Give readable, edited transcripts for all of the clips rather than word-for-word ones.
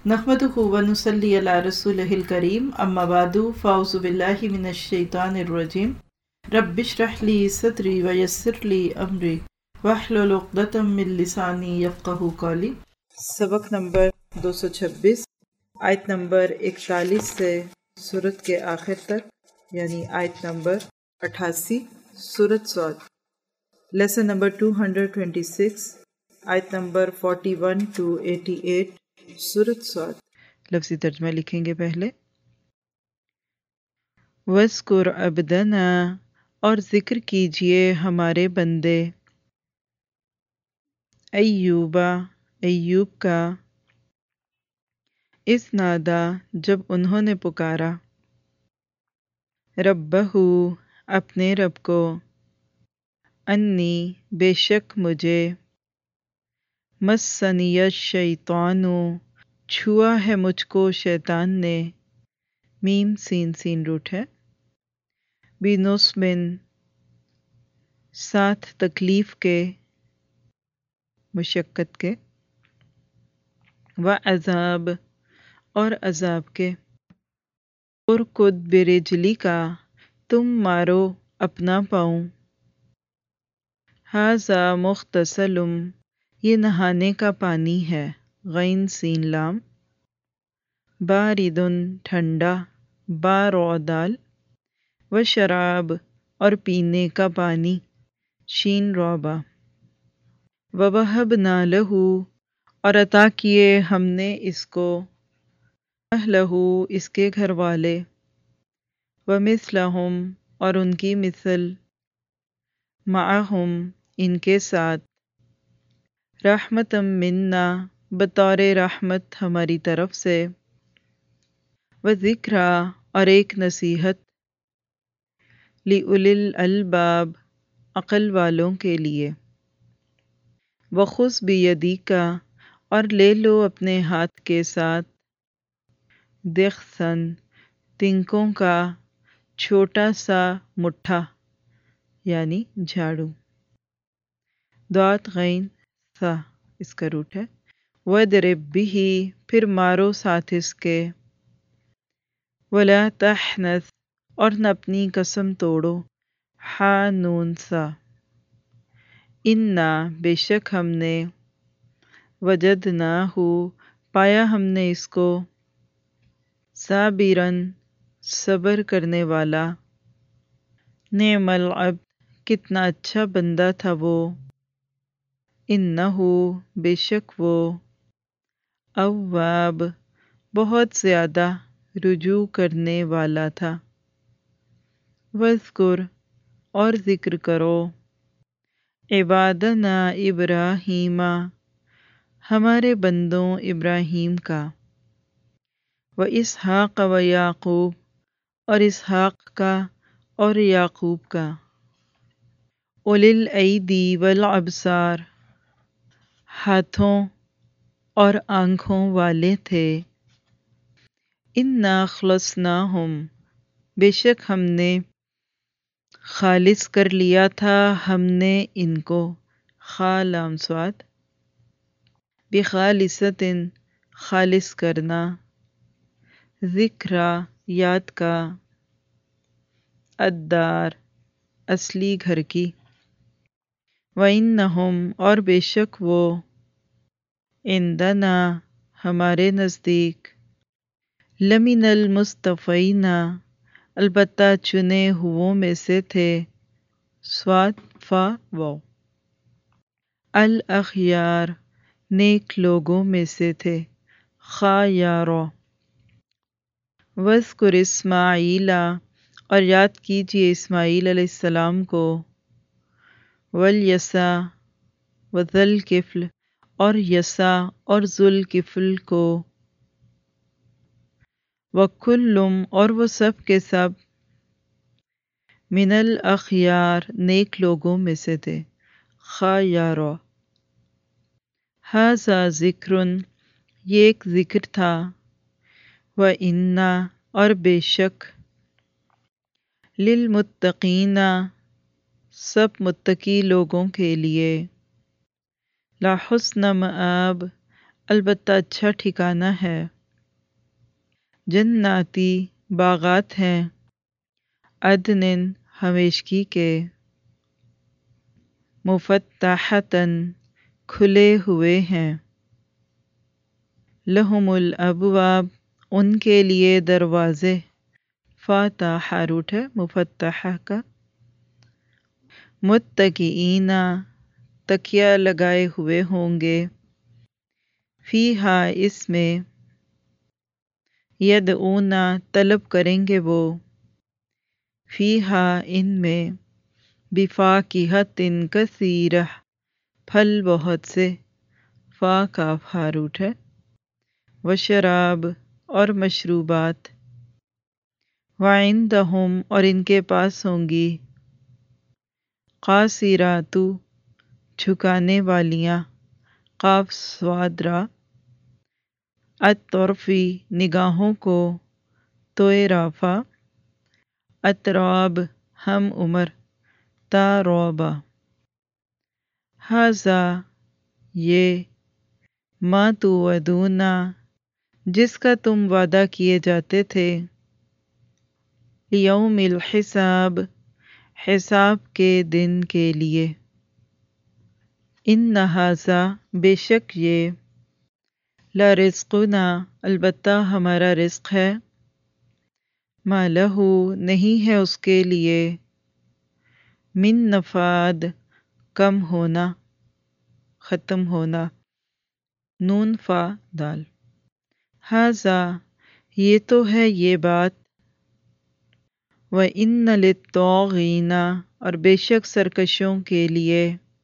نحمدہ و نصلی علی رسولہ الکریم، اما بعد فاعوذ باللہ من الشیطان الرجیم۔ رب اشرح لی صدری ویسر لی امری واحلل عقدۃ من لسانی یفقہوا قولی۔ سبق نمبر 226، آیت نمبر 41 سے سورت کے آخر تک، یعنی آیت نمبر 88، سورت صاد۔ لیسن نمبر 226، آیت نمبر 41 to 88، سورت صاد۔ لفظی ترجمہ لکھیں گے پہلے۔ وَاذْكُرْ عَبْدَنَا، اور ذکر کیجئے ہمارے بندے، ایوبا، ایوب کا، اذ نادا، جب انہوں نے پکارا، ربہ، اپنے رب کو، انی، بے شک مجھے، مسنی الشیطان، چھوا ہے مجھ کو شیطان نے، میم سین سین روٹ ہے، بنصب، ساتھ تکلیف کے، مشقت کے، وعذاب، اور عذاب کے، ارکض برجلک، تم مارو اپنا پاؤں، ھذا مغتسل، یہ نہانے کا پانی ہے، غین سین لام، بارد، ٹھنڈا، با رو دال، وشراب، اور پینے کا پانی، شین رو با، ووہبنا لہ، اور عطا کیے ہم نے اس کو، اہلہ، اس کے گھر والے، ومثلہم، اور ان کی مثل، معہم، ان کے ساتھ، رحمتا منا، بطور رحمت ہماری طرف سے، وذکریٰ، اور ایک نصیحت، لِأُولِي الْأَلْبَاب، عقل والوں کے لیے، وَخُذْ بِیَدِکَ، اور لے لو اپنے ہاتھ کے ساتھ، ضِغْثًا، تنکوں کا چھوٹا سا مٹھا، یعنی جھاڑو، ضاد غین سا، اس کا روٹ ہے، وَاضْرِب بِہ، پھر مارو ساتھ اس کے، وَلَا تَحْنَثْ، اور نہ اپنی قسم توڑو، حا نون سا، اِنَّا، بے شک ہم نے، وجدناہ، پایا ہم نے اس کو، صابراً، صبر کرنے والا، نعم العبد، کتنا اچھا بندہ تھا وہ، انہ، بے شک وہ، اواب، بہت زیادہ رجوع کرنے والا تھا، واذکر، اور ذکر کرو، عبادنا ابراہیم، ہمارے بندوں ابراہیم کا، واسحاق ویعقوب، اور اسحاق کا اور یعقوب کا، اولی الایدی والابصار، ہاتھوں اور آنکھوں والے تھے، انا اخلصناہم، بے شک ہم نے خالص کر لیا تھا ہم نے ان کو، خا لام صاد، بخالصۃ، خالص کرنا، ذکریٰ، یاد کا، الدار، اصلی گھر کی، وَإِنَّهُمْ، اور بے شک وہ، عندنا، ہمارے نزدیک، لمن المصطفین، البتہ چنے ہوئوں میں سے تھے، صاد فا واو، الاخیار، نیک لوگوں میں سے تھے، خا یا رو، واذکر اسماعیل، اور یاد کیجئے اسماعیل علیہ السلام کو، والیسع، وذی الکفل، اور یسع اور ذو الکفل کو، وکل، اور وہ سب کے سب، من الاخیار، نیک لوگوں میں سے تھے، خا یا رو، ھذا ذکر، یہ ایک ذکر تھا، وَإِنَّ، اور بے شک، للمتقین، سب متقی لوگوں کے لیے، لحسن مآب، البتہ اچھا ٹھکانہ ہے، جناتی باغات ہیں، عدن ہمیشگی کے، مفتحتن کھلے ہوئے ہیں، لہم الابواب ان کے لیے دروازے، فاتح روٹ ہے مفتحہ کا، متکئین تکیہ لگائے ہوئے ہوں گے، فیہا اس میں، یدعون طلب کریں گے وہ، فیہا ان میں، بفاکہۃ کثیرہ پھل بہت سے، فا کاف ہاروٹ ہے، وشراب اور مشروبات، وعندہم اور ان کے پاس ہوں گی، قاصرات جھکانے والیاں، قاف صاد را، الطرفی نگاہوں کو، توئے رافع، اطراب ہم عمر، تا روبا، ھذا یہ، ما توعدون جس کا تم وعدہ کیے جاتے تھے، لیوم الحساب حساب کے دن کے لیے، ان ھذا بے شک یہ، لرزقنا البتہ ہمارا رزق ہے، ما لہ نہیں ہے اس کے لیے، من نفاد کم ہونا، ختم ہونا، نون فا دال، ھذا یہ تو ہے یہ بات، وَإِنَّ لِلطَّاغِينَ اور بے شک سرکشوں کے لیے،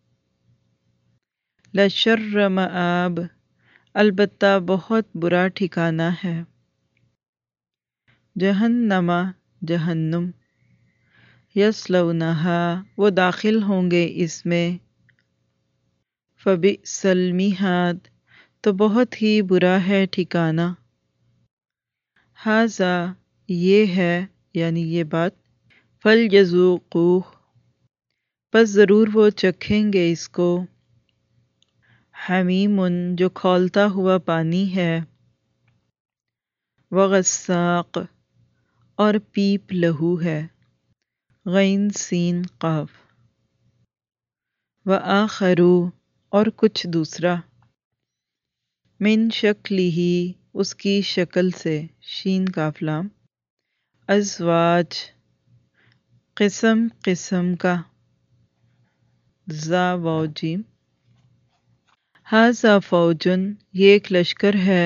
لَشَرَّ مآب البتہ بہت برا ٹھکانہ ہے، جہنم جہنم، یصلونہا وہ داخل ہوں گے اس میں، فبئس المہاد تو بہت ہی برا ہے ٹھکانہ، ھذا یہ ہے یعنی یہ بات، فلیذوقوہ پس ضرور وہ چکھیں گے اس کو، حمیم جو کھولتا ہوا پانی ہے، وغساق اور پیپ لہو ہے، غین سین قاف، وآخر اور کچھ دوسرا، من شکلہ اس کی شکل سے، شین کاف لام، ازواج قسم قسم کا، ذا واو جیم، ھذا فوجن یہ ایک لشکر ہے،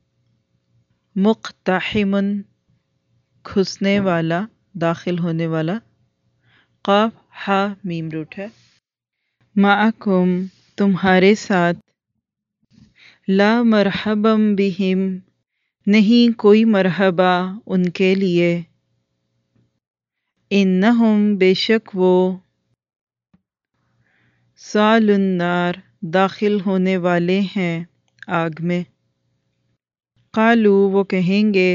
مقتحم گھسنے والا داخل ہونے والا، قاف ہا میم روٹ ہے، معکم تمہارے ساتھ، لا مرحبا بہم نہیں کوئی مرحبا ان کے لیے، انہم بے شک وہ، صال النار داخل ہونے والے ہیں آگ میں، قالو وہ کہیں گے،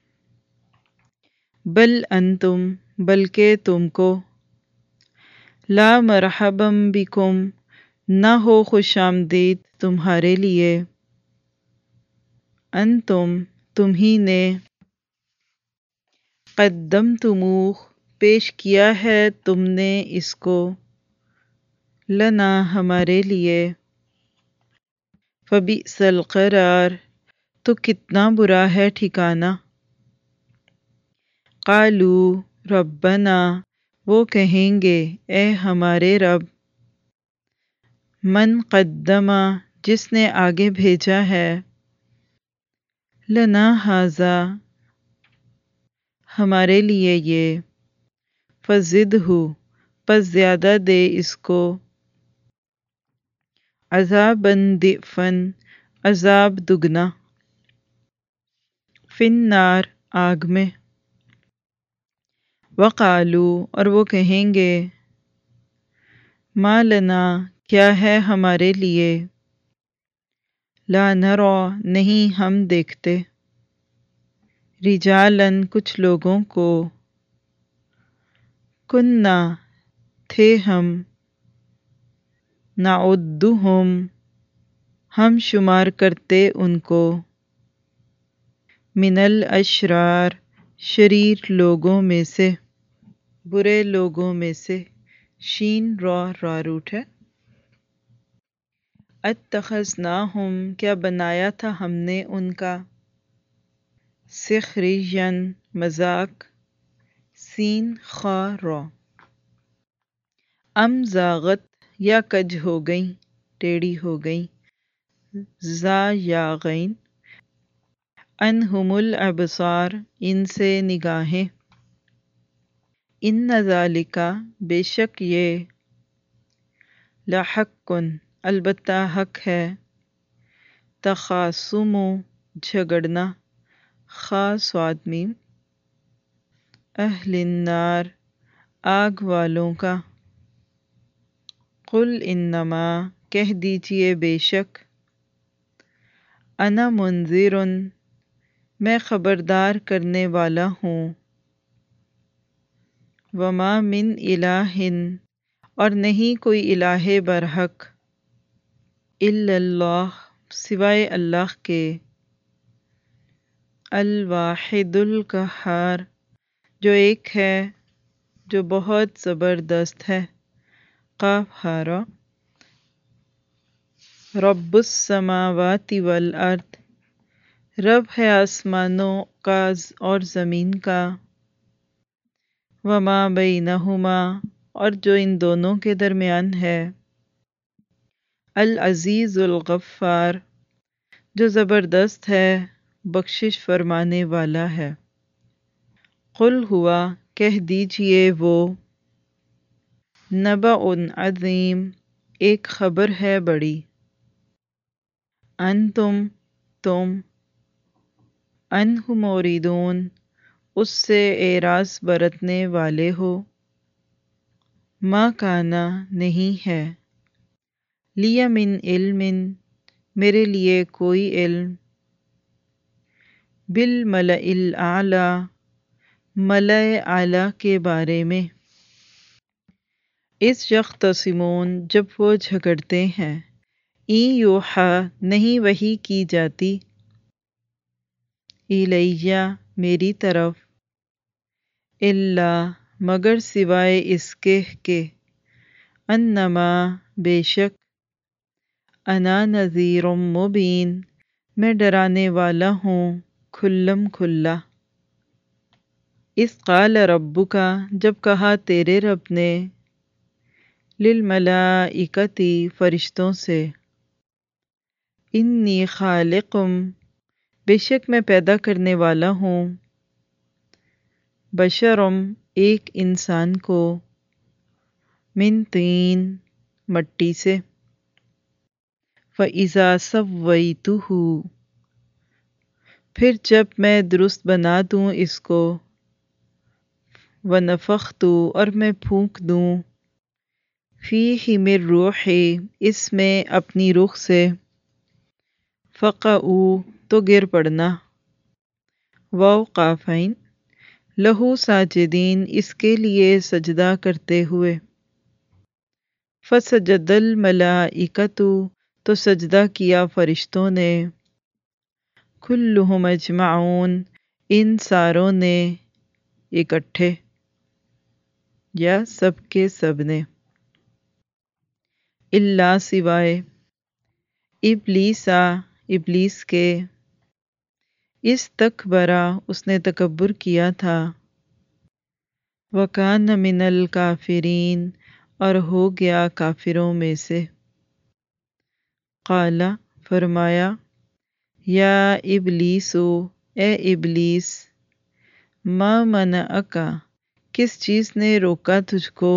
بل انتم بلکہ تم کو، لا مرحبا بکم نہ ہو خوش آمدید تمہارے لیے، انتم تم ہی نے، قدمتموہ پیش کیا ہے تم نے اس کو، لنا ہمارے لیے، فبئس القرار تو کتنا برا ہے ٹھکانہ، قالوا ربنا وہ کہیں گے اے ہمارے رب، من قدم جس نے آگے بھیجا ہے، لنا ھذا ہمارے لیے یہ، فزدہ پس زیادہ دے اس کو، عذابا ضعفا عذاب دگنا، فی النار آگ میں، وقالو اور وہ کہیں گے، ما لنا کیا ہے ہمارے لیے، لا نری نہیں ہم دیکھتے، رجالا کچھ لوگوں کو، کننا تھے ہم، نعدہم ہم شمار کرتے ان کو، من الاشرار شریر لوگوں میں سے، برے لوگوں میں سے، شین را روٹ ہے۔ اتخذناہم کیا بنایا تھا ہم نے ان کا، سخریا مذاق، سین خا را، ام زاغت یا کج ہو گئیں ٹیڑھی ہو گئیں، زا یا غین، انہم الابصار ان سے نگاہیں، ان ذالک بے شک یہ، لحق البتہ حق ہے، تخاصم جھگڑنا، خاص آدمی، اہل النار آگ والوں کا، قل انما کہہ دیجئے بے شک، انا منذر میں خبردار کرنے والا ہوں، وما من الہ اور نہیں کوئی الہ برحق، الا اللہ سوائے اللہ کے، الواحد القہار جو ایک ہے جو بہت زبردست ہے، قاف ہارا، رب السماوات والارض رب ہے آسمانوں کا اور زمین کا، وما بینہما اور جو ان دونوں کے درمیان ہے، العزیز الغفار جو زبردست ہے بخشش فرمانے والا ہے، قل ہوا کہہ دیجئے وہ، نبأ عظیم ایک خبر ہے بڑی، انتم تم، عنہ موردون اس سے اعراض برتنے والے ہو، ما کانا نہیں ہے، لی من علم میرے لیے کوئی علم، بالملأ الاعلی ملأ اعلی کے بارے میں، اس یختصمون جب وہ جھگڑتے ہیں، این یوحا نہیں وحی کی جاتی، الیہ میری طرف، الا مگر سوائے اس کے کہ، انما بے شک، انا نذیر مبین میں ڈرانے والا ہوں کھلم کھلا، اذ قال ربک جب کہا تیرے رب نے، للملائکۃ فرشتوں سے، انی خالق بے شک میں پیدا کرنے والا ہوں، بشرم ایک انسان کو، من طین مٹی سے، فَإِذَا سَوَّيْتُهُ پھر جب میں درست بنا دوں اس کو، وَنَفَخْتُ اور میں پھونک دوں، فِيهِ من روحی اس میں اپنی روح سے، فَقَعُوا تو گر پڑنا، واو قافین، لہو ساجدین اس کے لیے سجدہ کرتے ہوئے، فَسَجَدَ الْمَلَائِکَةُ تو سجدہ کیا فرشتوں نے، کلہم اجمعون ان ساروں نے اکٹھے، یا سب کے سب نے، الا سوائے، ابلیسا ابلیس کے، استکبرا اس نے تکبر کیا تھا، وکان من الکافرین اور ہو گیا کافروں میں سے، قال فرمایا، یا ابلیسو اے ابلیس، ما منعک کس چیز نے روکا تجھ کو،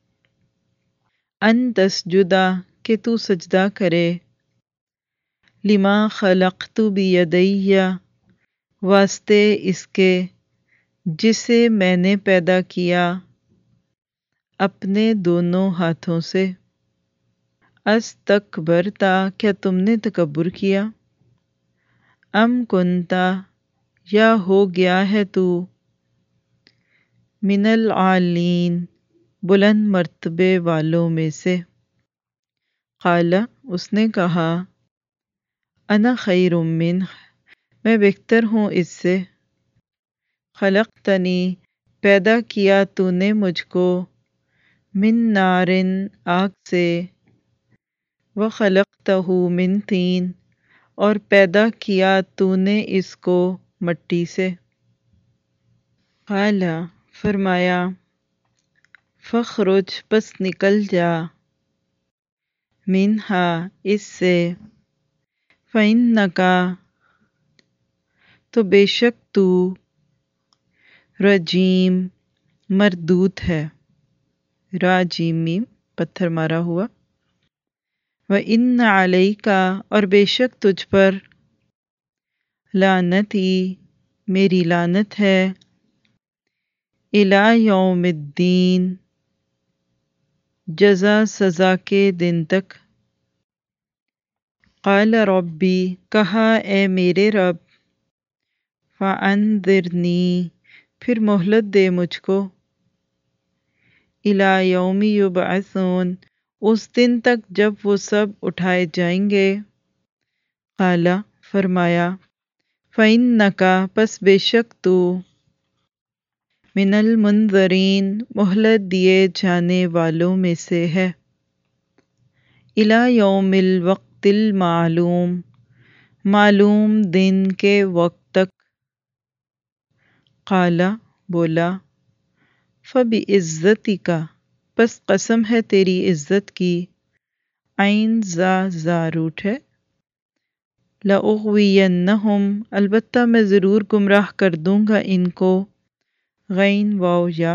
ان تسجدا کہ تو سجدہ کرے، لما خلقت بیدی واسطے اس کے جسے میں نے پیدا کیا اپنے دونوں ہاتھوں سے، استکبرتا کیا تم نے تکبر کیا، ام کنتا یا ہو گیا ہے تو، من العالین بلند مرتبے والوں میں سے، قال اس نے کہا، انا خیر منہ میں بہتر ہوں اس سے۔ خلقتنی، پیدا کیا تو نے مجھ کو، من نارن، آگ سے، وخلقتہ من طین، اور پیدا کیا تو نے اس کو مٹی سے۔ قال، فرمایا، فاخرج، پس نکل جا، منہا، اس سے، فإنک، تو بے شک تو، رجیم، مردود ہے، را جیم میم پتھر مارا ہوا، وإن علیک، اور بے شک تجھ پر، لعنتی، میری لعنت ہے، الی یوم الدین، جزا سزا کے دن تک۔ قال ربی، کہا اے میرے رب، فانذرنی، پھر مہلت دے مجھ کو، الی یوم یبعثون، اس دن تک جب وہ سب اٹھائے جائیں گے۔ قال، فرمایا، فإنک، پس بے شک تو، من المنظرین، مہلت دیے جانے والوں میں سے ہے، الی یوم الوقت المعلوم، معلوم دن کے وقت تک۔ قال، بولا، فبعزتک، پس قسم ہے تیری عزت کی، عین زا روٹ ہے، لأغوینہم، البتہ میں ضرور گمراہ کر دوں گا ان کو، غین واو یا،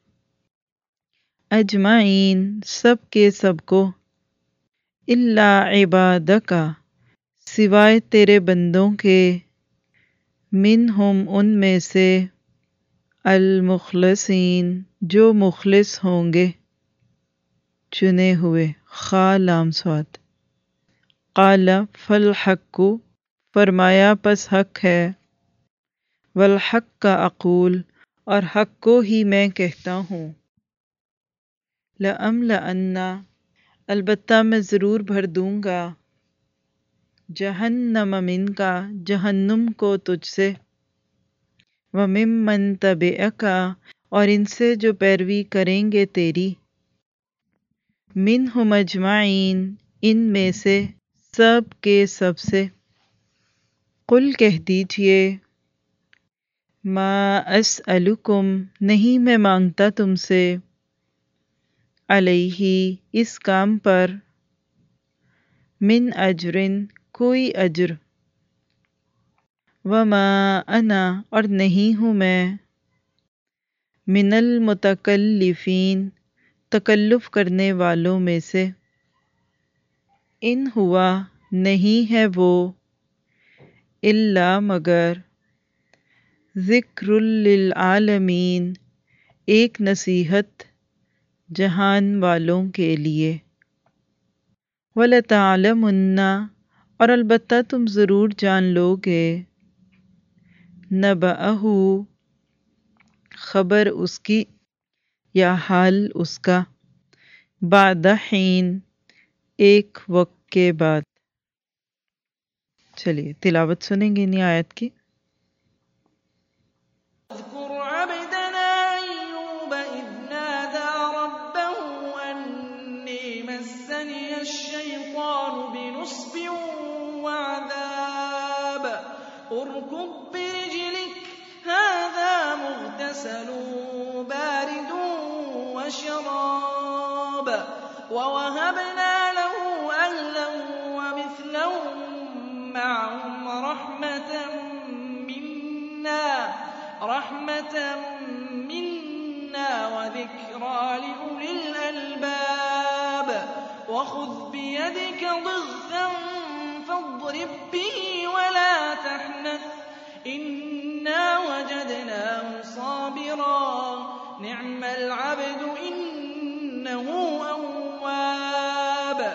اجمعین، سب کے سب کو، الا عبادک، سوائے تیرے بندوں کے، منہم، ان میں سے، المخلصین، جو مخلص ہوں گے، چنے ہوئے، خا لام صاد۔ قال، فالحق، فرمایا پس حق ہے، والحق اقول، اور حق کو ہی میں کہتا ہوں، لأملأن، البتہ میں ضرور بھر دوں گا، جہنم منک، جہنم کو تجھ سے، وممن تبعک، اور ان سے جو پیروی کریں گے تیری، منہم اجمعین، ان میں سے، سب کے سب سے۔ قل، کہہ دیجئے، ما اسألکم، نہیں میں مانگتا تم سے، علیہ، اس کام پر، من اجرن، کوئی اجر، وما انا، اور نہیں ہوں میں، من المتکلفین، تکلف کرنے والوں میں سے، ان ہوا، نہیں ہے وہ، الا مگر، ذکر للعالمین، ایک نصیحت جہان والوں کے لیے، وَلَتَعْلَمُنَّ، اور البتہ تم ضرور جان لو گے، نبأہ، خبر اس کی، یا حال اس کا، بعد حین، ایک وقت کے بعد۔ چلیے تلاوت سنیں گے انہی آیت کی۔ اذكر عبدنا أيوب إذ نادى ربه أني مسني الشيطان بنصب وعذاب اركض برجلك هذا مغتسل بارد وشراب ووهبنا له أهلا ومثلهم معهم رحمة منا وذكرى لأولي الألباب وخذ بيدك ضغثا فاضرب به ولا تحنث إنا وجدناه صابرا نعم العبد إنه أواب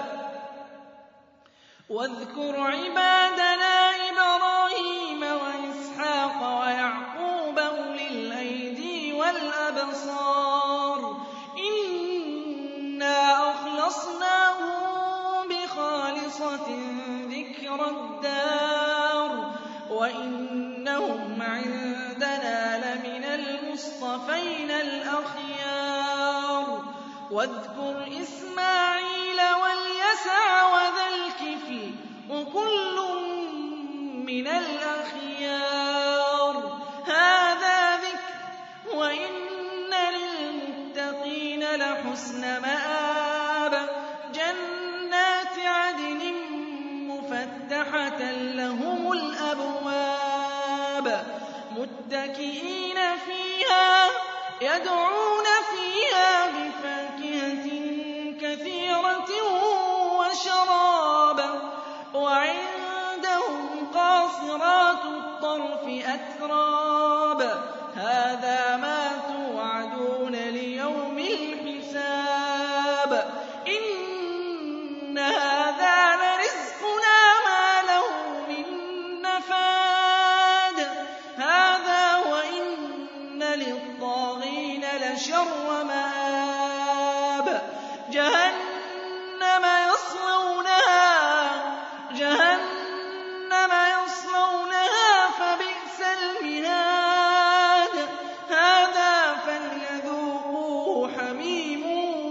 واذكر عبادنا إبراهيم وإسحاق ويعقوب أولي الأيدي والأبصار إنا أخلصناهم بخالصة ذكر الدار وَإِنَّهُمْ عِندَنَا لَمِنَ الْمُصْطَفَيْنَ الْأَخْيَارِ وَاذْكُرْ إِسْمَاعِيلَ وَالْيَسَعَ وَذَا الْكِفْلِ وَكُلٌّ مِّنَ الْأَخْيَارِ هَٰذَا ذِكْرٌ وَإِنَّ لِلْمُتَّقِينَ لَحُسْنَ مَآبٍ جَنَّاتِ عَدْنٍ مُّفَتَّحَةً لَّهُمُ الْأَبْوَابُ مُتَّكِئِينَ فِيهَا يَدْعُونَ فِيهَا بِفَاكِهَةٍ كَثِيرَةٍ وَشَرَابٍ وَعِندَهُمْ قَاصِرَاتُ الطَّرْفِ أَتْرَابٌ هَٰذَا مَا تُوعَدُونَ لِيَوْمِ الْحِسَابِ إِنَّ هَٰذَا لَرِزْقُنَا مَا لَهُ مِن نَّفَادٍ هَٰذَا وَإِنَّ لِلطَّاغِينَ لَشَرَّ مَآبٍ جَهَنَّمَ يَصْلَوْنَهَا فَبِئْسَ الْمِهَادُ هَٰذَا فَلْيَذُوقُوهُ حَمِيمٌ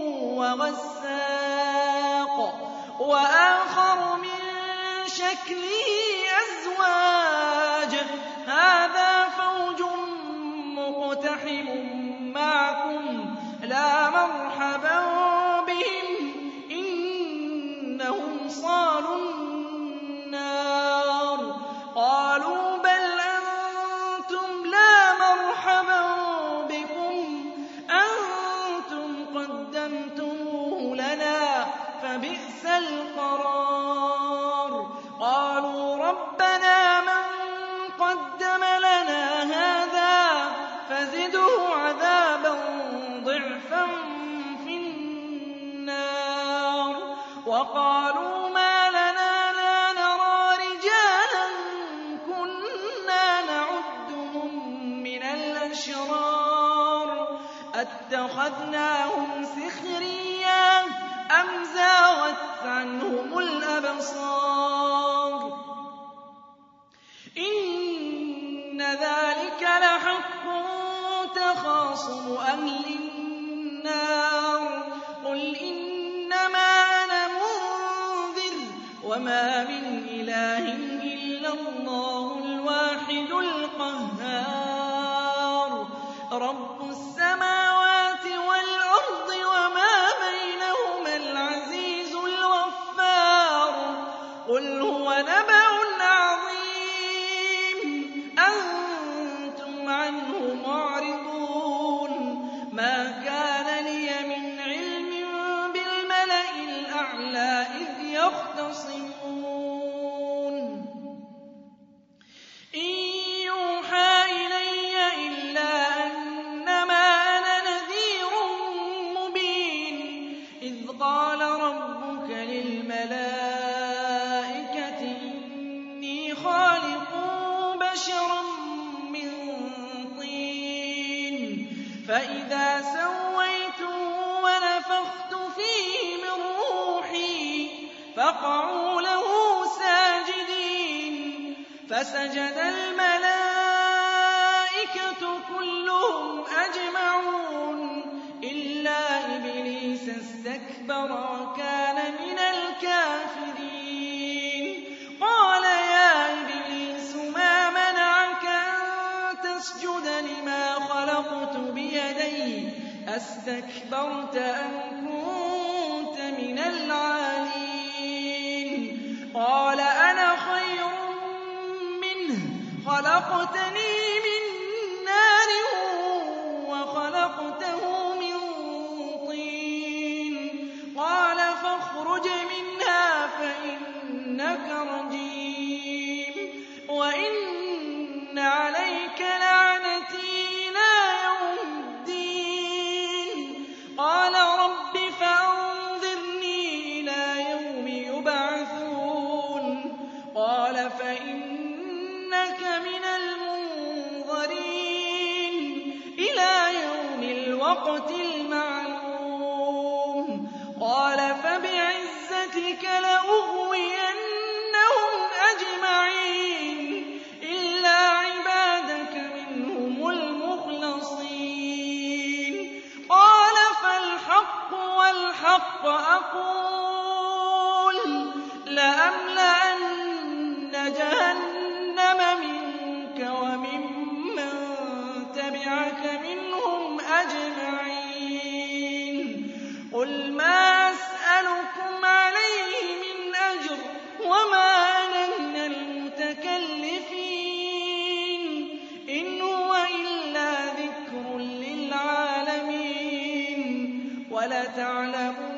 وَغَسَّاقٌ وَآخَرُ مِن شَكْلِهِ أَزْوَاجٌ هَٰذَا فَوْجٌ مُّقْتَحِمٌ مَّعَكُمْ لَا مَرْحَبًا بِهِمْ إِنَّهُمْ صَالُو النَّارِ قَالُوا بَلْ أَنتُمْ لَا مَرْحَبًا بِكُمْ أَنتُمْ قَدَّمْتُمُوهُ لَنَا فَبِئْسَ الْقَرَارُ قَالُوا رَبَّنَا مَن قَدَّمَ لَنَا هَٰذَا فَزِدْهُ عَذَابًا ضِعْفًا فِي النَّارِ وَقَالُوا مَا لَنَا لَا نَرَىٰ رِجَالًا كُنَّا نَعُدُّهُم مِّنَ الْأَشْرَارِ أَتَّخَذْنَاهُمْ سِخْرِيًّا أَمْ زَاغَتْ عَنْهُمُ الْأَبْصَارُ إِنَّ ذَٰلِكَ لَحَقٌّ تَخَاصُمُ أَهْلِ النَّارِ قُلْ إِنَّمَا أَنَا مُنذِرٌ وَمَا مِنْ إِلَٰهٍ إِلَّا اللَّهُ الْوَاحِدُ الْقَهَّارُ رَبُّ السَّمَاوَاتِ وَالْأَرْضِ وَمَا بَيْنَهُمَا الْعَزِيزُ الْغَفَّارُ قُلْ هُوَ نَبَأٌ عَظِيمٌ أَنتُمْ عَنْهُ مُعْرِضُونَ مَا كَانَ لِيَ مِنْ عِلْمٍ بِالْمَلَإِ الْأَعْلَىٰ إِذْ يَخْتَصِمُونَ إِن يُوحَىٰ إِلَيَّ إِلَّا أَنَّمَا أَنَا نَذِيرٌ مُّبِينٌ إِذْ قَالَ رَبُّكَ لِلْمَلَائِكَةِ إِنِّي خَالِقٌ بَشَرًا مِّن طِينٍ فَإِذَا سَوَّيْتُهُ وَنَفَخْتُ فِيهِ مِن رُّوحِي فَقَعُوا لَهُ سَاجِدِينَ فَسَجَدَ الْمَلَائِكَةُ كُلُّهُمْ أَجْمَعُونَ إِلَّا إِبْلِيسَ اسْتَكْبَرَ وَكَانَ مِنَ الْكَافِرِينَ قَالَ يَا إِبْلِيسُ مَا مَنَعَكَ أَن تَسْجُدَ لِمَا خَلَقْتُ بِيَدَيَّ أَسْتَكْبَرْتَ أَمْ كُنتَ مِنَ الْعَالِينَ قَالَ أَنَا خَيْرٌ مِّنْهُ خَلَقْتَنِي مِن نَّارٍ وَخَلَقْتَهُ مِن طِينٍ قَالَ فَاخْرُجْ مِنْهَا فَإِنَّكَ رَجِيمٌ وَإِنَّ عَلَيْكَ لَعْنَتِي إِلَىٰ يَوْمِ الدِّينِ قَالَ رَبِّ فَأَنظِرْنِي إِلَىٰ يَوْمِ يُبْعَثُونَ قَالَ فَإِنَّكَ مِنَ الْمُنظَرِينَ لَأَمْلَأَنَّ جَهَنَّمَ مِنكَ وَمِمَّن تَبِعَكَ مِنْهُمْ أَجْمَعِينَ قُلْ مَا أَسْأَلُكُمْ عَلَيْهِ مِنْ أَجْرٍ وَمَا أَنَا مِنَ الْمُتَكَلِّفِينَ إِنْ هُوَ إِلَّا ذِكْرٌ لِّلْعَالَمِينَ وَلَتَعْلَمُنَّ